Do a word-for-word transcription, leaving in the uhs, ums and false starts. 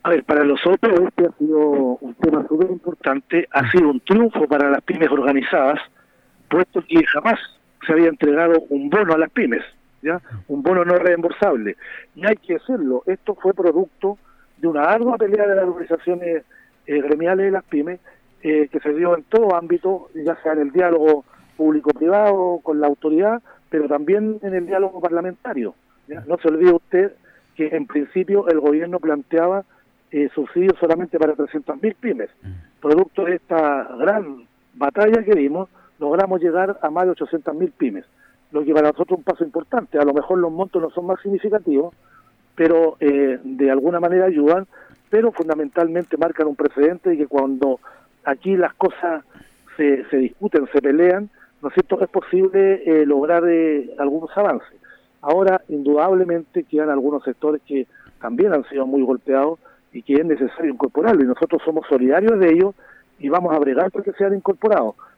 A ver, para nosotros este ha sido un tema súper importante, ha sido un triunfo para las pymes organizadas, puesto que jamás se había entregado un bono a las pymes, ¿ya? Un bono no reembolsable. Y hay que decirlo, esto fue producto de una ardua pelea de las organizaciones eh, gremiales de las pymes, eh, que se dio en todo ámbito, ya sea en el diálogo público-privado con la autoridad, pero también en el diálogo parlamentario, ¿ya? No se olvide usted que en principio el gobierno planteaba eh, subsidios solamente para trescientas mil pymes. Producto de esta gran batalla que dimos, logramos llegar a más de ochocientas mil pymes, lo que para nosotros es un paso importante. A lo mejor los montos no son más significativos, pero eh, de alguna manera ayudan, pero fundamentalmente marcan un precedente de que cuando aquí las cosas se, se discuten, se pelean, ¿no es cierto?, es posible eh, lograr eh, algunos avances. Ahora, indudablemente, quedan algunos sectores que también han sido muy golpeados y que es necesario incorporarlo, y nosotros somos solidarios de ellos y vamos a bregar porque sean incorporados.